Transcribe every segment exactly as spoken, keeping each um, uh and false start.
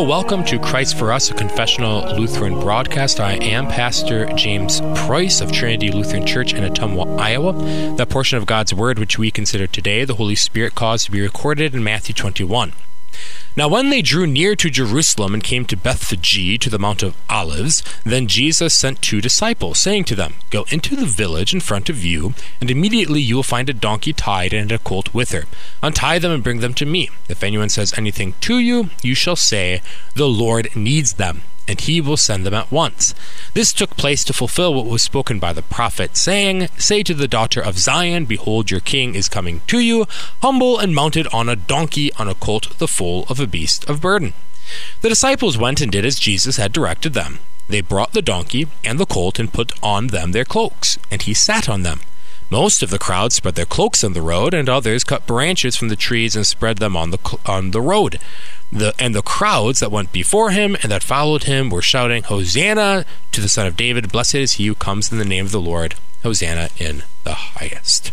welcome to Christ for Us, a confessional Lutheran broadcast. I am Pastor James Preuss of Trinity Lutheran Church in Ottumwa, Iowa. That portion of God's Word which we consider today, the Holy Spirit caused to be recorded in Matthew twenty-one. Now when they drew near to Jerusalem and came to Bethphage, to the Mount of Olives, then Jesus sent two disciples, saying to them, Go into the village in front of you, and immediately you will find a donkey tied and a colt with her. Untie them and bring them to me. If anyone says anything to you, you shall say, The Lord needs them, and he will send them at once. This took place to fulfill what was spoken by the prophet, saying, Say to the daughter of Zion, Behold, your king is coming to you, humble and mounted on a donkey, on a colt, the foal of a beast of burden. The disciples went and did as Jesus had directed them. They brought the donkey and the colt and put on them their cloaks, and he sat on them. Most of the crowd spread their cloaks on the road, and others cut branches from the trees and spread them on the cl- on the road. The, and the crowds that went before him and that followed him were shouting, Hosanna to the Son of David. Blessed is he who comes in the name of the Lord. Hosanna in the highest.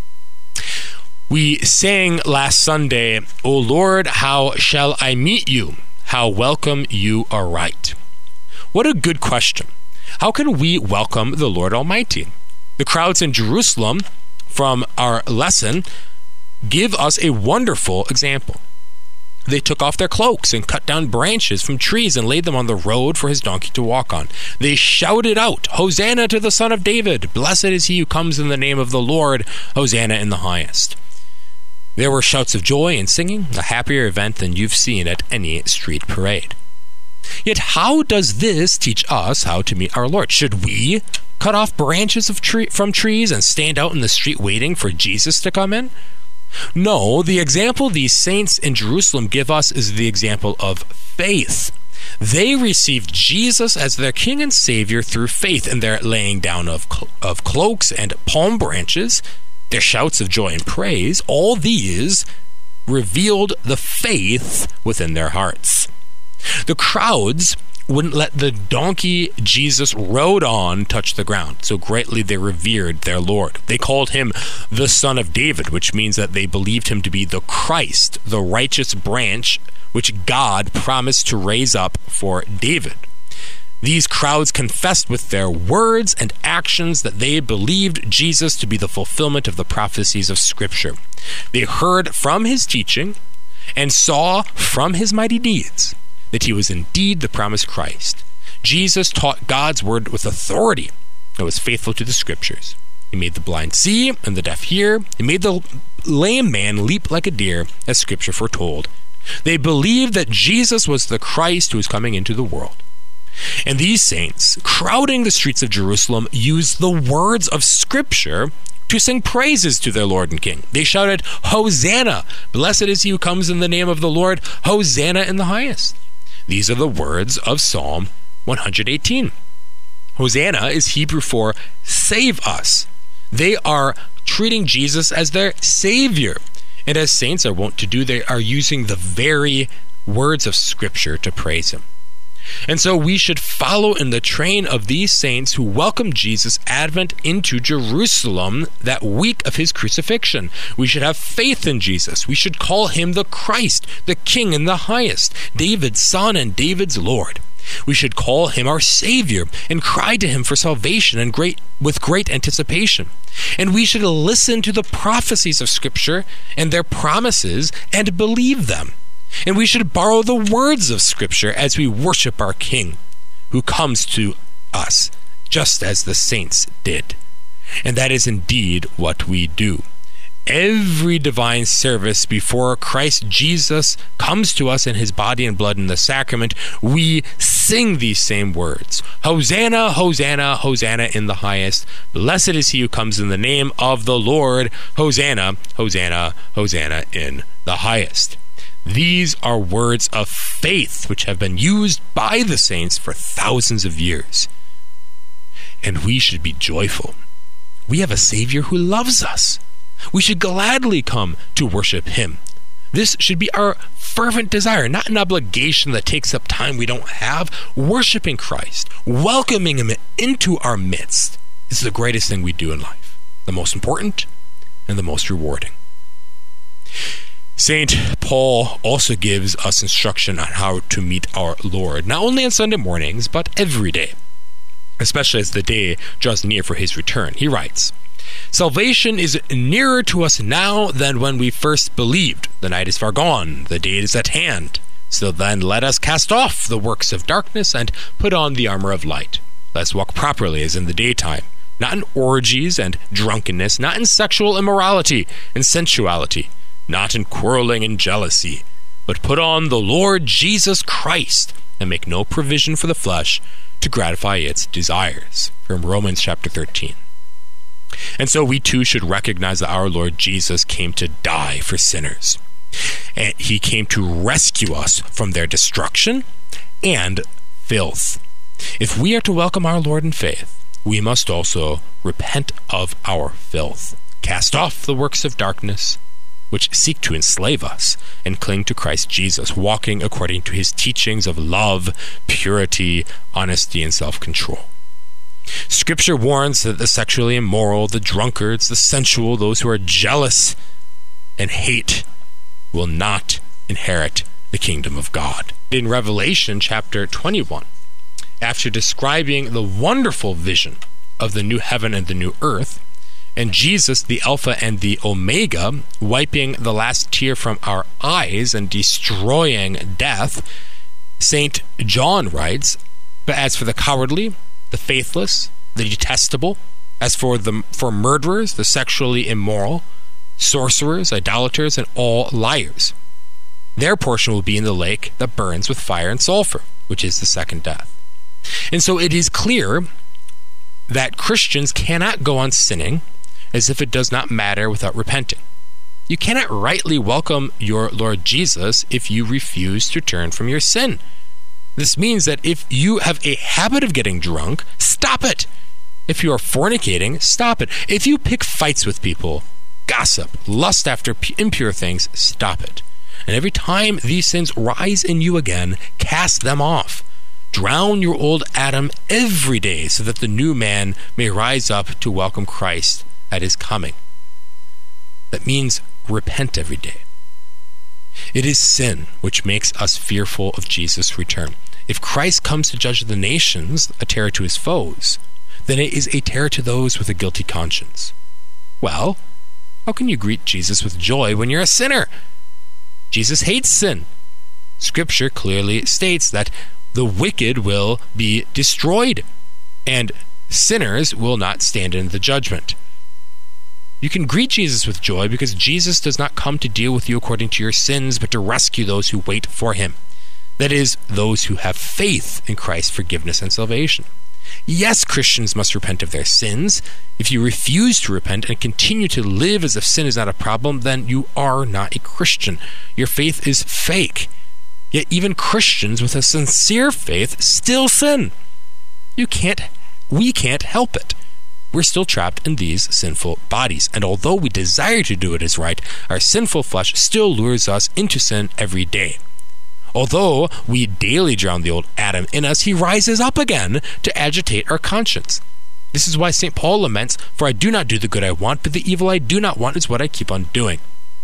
We sang last Sunday, O Lord, how shall I meet you? How welcome you aright. What a good question. How can we welcome the Lord Almighty? The crowds in Jerusalem from our lesson give us a wonderful example. They took off their cloaks and cut down branches from trees and laid them on the road for his donkey to walk on. They shouted out, Hosanna to the Son of David! Blessed is he who comes in the name of the Lord! Hosanna in the highest. There were shouts of joy and singing, a happier event than you've seen at any street parade. Yet how does this teach us how to meet our Lord? Should we cut off branches of tree- from trees and stand out in the street waiting for Jesus to come in? No, the example these saints in Jerusalem give us is the example of faith. They received Jesus as their King and Savior through faith, and their laying down of, clo- of cloaks and palm branches, their shouts of joy and praise, all these revealed the faith within their hearts. The crowds wouldn't let the donkey Jesus rode on touch the ground, so greatly they revered their Lord. They called him the Son of David, which means that they believed him to be the Christ, the righteous branch which God promised to raise up for David. These crowds confessed with their words and actions that they believed Jesus to be the fulfillment of the prophecies of Scripture. They heard from his teaching and saw from his mighty deeds that he was indeed the promised Christ. Jesus taught God's word with authority and was faithful to the Scriptures. He made the blind see and the deaf hear. He made the lame man leap like a deer, as Scripture foretold. They believed that Jesus was the Christ who was coming into the world. And these saints, crowding the streets of Jerusalem, used the words of Scripture to sing praises to their Lord and King. They shouted, Hosanna! Blessed is he who comes in the name of the Lord. Hosanna in the highest. These are the words of Psalm one eighteen. Hosanna is Hebrew for save us. They are treating Jesus as their Savior. And as saints are wont to do, they are using the very words of Scripture to praise him. And so we should follow in the train of these saints who welcomed Jesus' advent into Jerusalem that week of his crucifixion. We should have faith in Jesus. We should call him the Christ, the King in the highest, David's Son and David's Lord. We should call him our Savior and cry to him for salvation and great with great anticipation. And we should listen to the prophecies of Scripture and their promises and believe them. And we should borrow the words of Scripture as we worship our King, who comes to us just as the saints did. And that is indeed what we do. Every divine service before Christ Jesus comes to us in his body and blood in the sacrament, we sing these same words. Hosanna, Hosanna, Hosanna in the highest. Blessed is he who comes in the name of the Lord. Hosanna, Hosanna, Hosanna in the highest. These are words of faith which have been used by the saints for thousands of years. And we should be joyful. We have a Savior who loves us. We should gladly come to worship him. This should be our fervent desire, not an obligation that takes up time we don't have. Worshiping Christ, welcoming him into our midst is the greatest thing we do in life, the most important and the most rewarding. Saint Paul also gives us instruction on how to meet our Lord, not only on Sunday mornings, but every day, especially as the day draws near for his return. He writes, "Salvation is nearer to us now than when we first believed. The night is far gone, the day is at hand. So then let us cast off the works of darkness and put on the armor of light. Let us walk properly as in the daytime, not in orgies and drunkenness, not in sexual immorality and sensuality, not in quarreling and jealousy, but put on the Lord Jesus Christ and make no provision for the flesh to gratify its desires." From Romans chapter thirteen. And so we too should recognize that our Lord Jesus came to die for sinners. And he came to rescue us from their destruction and filth. If we are to welcome our Lord in faith, we must also repent of our filth, cast off the works of darkness, which seek to enslave us, and cling to Christ Jesus, walking according to his teachings of love, purity, honesty, and self-control. Scripture warns that the sexually immoral, the drunkards, the sensual, those who are jealous and hate, will not inherit the kingdom of God. In Revelation chapter twenty-one, after describing the wonderful vision of the new heaven and the new earth, and Jesus, the Alpha and the Omega, wiping the last tear from our eyes and destroying death, Saint John writes, "But as for the cowardly, the faithless, the detestable, as for the for murderers, the sexually immoral, sorcerers, idolaters, and all liars, their portion will be in the lake that burns with fire and sulfur, which is the second death." And so it is clear that Christians cannot go on sinning as if it does not matter without repenting. You cannot rightly welcome your Lord Jesus if you refuse to turn from your sin. This means that if you have a habit of getting drunk, stop it. If you are fornicating, stop it. If you pick fights with people, gossip, lust after impure things, stop it. And every time these sins rise in you again, cast them off. Drown your old Adam every day so that the new man may rise up to welcome Christ at his coming. That means repent every day. It is sin which makes us fearful of Jesus' return. If Christ comes to judge the nations, a terror to his foes, then it is a terror to those with a guilty conscience. Well, how can you greet Jesus with joy when you're a sinner? Jesus hates sin. Scripture clearly states that the wicked will be destroyed, and sinners will not stand in the judgment. You can greet Jesus with joy because Jesus does not come to deal with you according to your sins, but to rescue those who wait for him. That is, those who have faith in Christ's forgiveness and salvation. Yes, Christians must repent of their sins. If you refuse to repent and continue to live as if sin is not a problem, then you are not a Christian. Your faith is fake. Yet even Christians with a sincere faith still sin. You can't, we can't help it. We're still trapped in these sinful bodies, and although we desire to do what is right, our sinful flesh still lures us into sin every day. Although we daily drown the old Adam in us, he rises up again to agitate our conscience. This is why Saint Paul laments, "For I do not do the good I want, but the evil I do not want is what I keep on doing."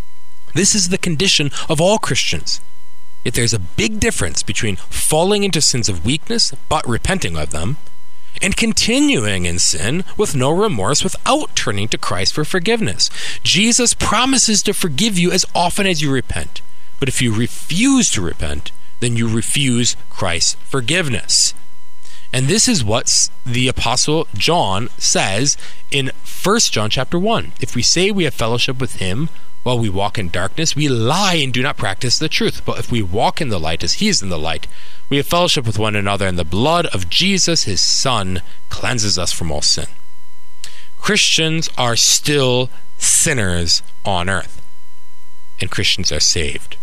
This is the condition of all Christians. Yet there's a big difference between falling into sins of weakness, but repenting of them, and continuing in sin with no remorse without turning to Christ for forgiveness. Jesus promises to forgive you as often as you repent. But if you refuse to repent, then you refuse Christ's forgiveness. And this is what the Apostle John says in First John chapter one. If we say we have fellowship with him while we walk in darkness, we lie and do not practice the truth. But if we walk in the light as he is in the light, we have fellowship with one another, and the blood of Jesus, his Son, cleanses us from all sin. Christians are still sinners on earth, and Christians are saved.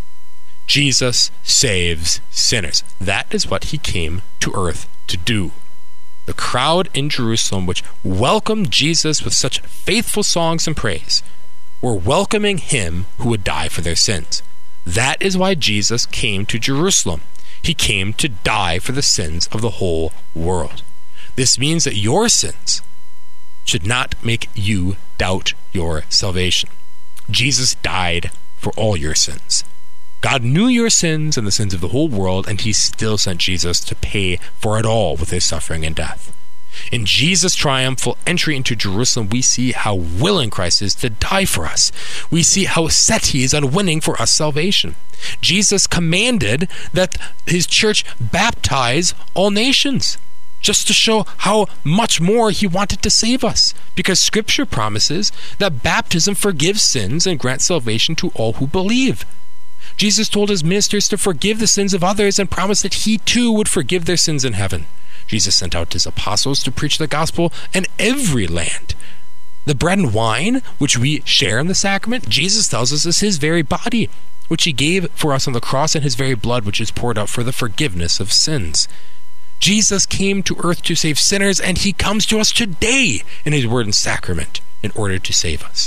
Jesus saves sinners. That is what he came to earth to do. The crowd in Jerusalem, which welcomed Jesus with such faithful songs and praise, were welcoming him who would die for their sins. That is why Jesus came to Jerusalem. He came to die for the sins of the whole world. This means that your sins should not make you doubt your salvation. Jesus died for all your sins. God knew your sins and the sins of the whole world, and he still sent Jesus to pay for it all with his suffering and death. In Jesus' triumphal entry into Jerusalem, we see how willing Christ is to die for us. We see how set he is on winning for us salvation. Jesus commanded that his church baptize all nations, just to show how much more he wanted to save us, because Scripture promises that baptism forgives sins and grants salvation to all who believe. Jesus told his ministers to forgive the sins of others and promised that he too would forgive their sins in heaven. Jesus sent out his apostles to preach the gospel in every land. The bread and wine, which we share in the sacrament, Jesus tells us is his very body, which he gave for us on the cross, and his very blood, which is poured out for the forgiveness of sins. Jesus came to earth to save sinners, and he comes to us today in his word and sacrament in order to save us.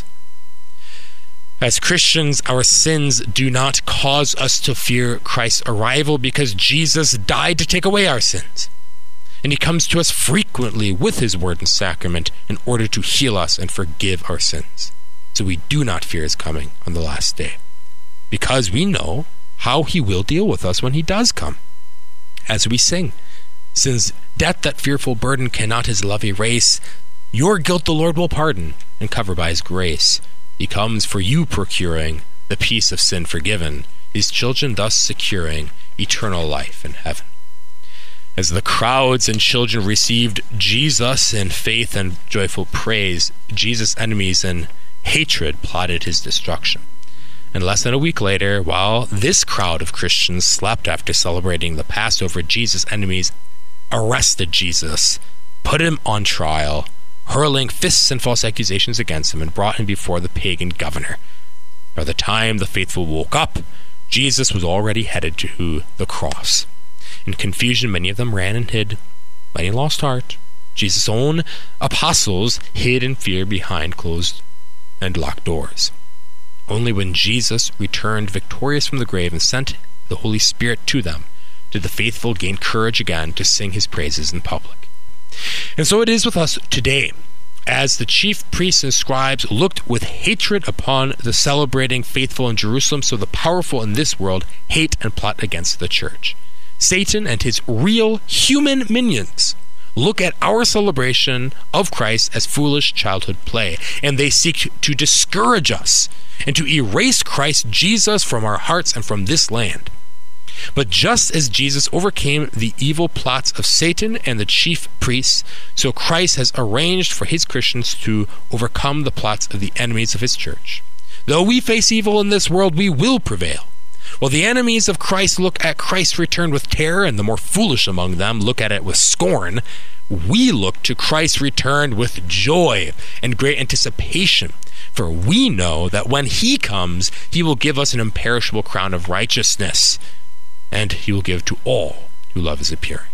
As Christians, our sins do not cause us to fear Christ's arrival, because Jesus died to take away our sins. And he comes to us frequently with his word and sacrament in order to heal us and forgive our sins. So we do not fear his coming on the last day, because we know how he will deal with us when he does come. As we sing, "Since death that fearful burden cannot his love erase, your guilt the Lord will pardon and cover by his grace. He comes for you procuring the peace of sin forgiven, his children thus securing eternal life in heaven." As the crowds and children received Jesus in faith and joyful praise, Jesus' enemies in hatred plotted his destruction. And less than a week later, while this crowd of Christians slept after celebrating the Passover, Jesus' enemies arrested Jesus, put him on trial, hurling fists and false accusations against him, and brought him before the pagan governor. By the time the faithful woke up, Jesus was already headed to the cross. In confusion, many of them ran and hid. Many lost heart. Jesus' own apostles hid in fear behind closed and locked doors. Only when Jesus returned victorious from the grave and sent the Holy Spirit to them did the faithful gain courage again to sing his praises in public. And so it is with us today. As the chief priests and scribes looked with hatred upon the celebrating faithful in Jerusalem, so the powerful in this world hate and plot against the church. Satan and his real human minions look at our celebration of Christ as foolish childhood play, and they seek to discourage us and to erase Christ Jesus from our hearts and from this land. But just as Jesus overcame the evil plots of Satan and the chief priests, so Christ has arranged for his Christians to overcome the plots of the enemies of his church. Though we face evil in this world, we will prevail. While the enemies of Christ look at Christ's return with terror, and the more foolish among them look at it with scorn, we look to Christ's return with joy and great anticipation. For we know that when he comes, he will give us an imperishable crown of righteousness, and he will give to all who love his appearing.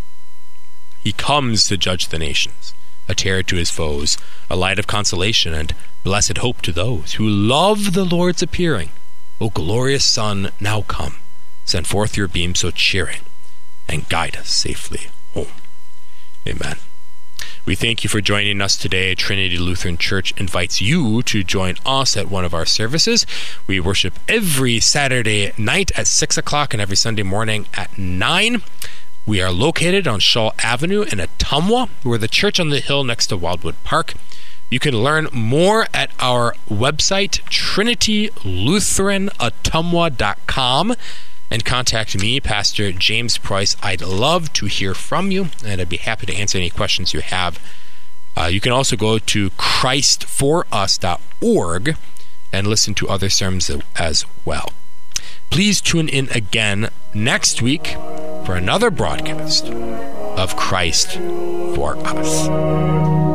He comes to judge the nations, a terror to his foes, a light of consolation and blessed hope to those who love the Lord's appearing. O glorious Sun, now come, send forth your beam so cheering, and guide us safely home. Amen. We thank you for joining us today. Trinity Lutheran Church invites you to join us at one of our services. We worship every Saturday night at six o'clock and every Sunday morning at nine. We are located on Shaw Avenue in Ottumwa. We're the church on the hill next to Wildwood Park. You can learn more at our website, trinity lutheran ottumwa dot com, and contact me, Pastor James Preuss. I'd love to hear from you, and I'd be happy to answer any questions you have. Uh, you can also go to christ for us dot org and listen to other sermons as well. Please tune in again next week for another broadcast of Christ for Us.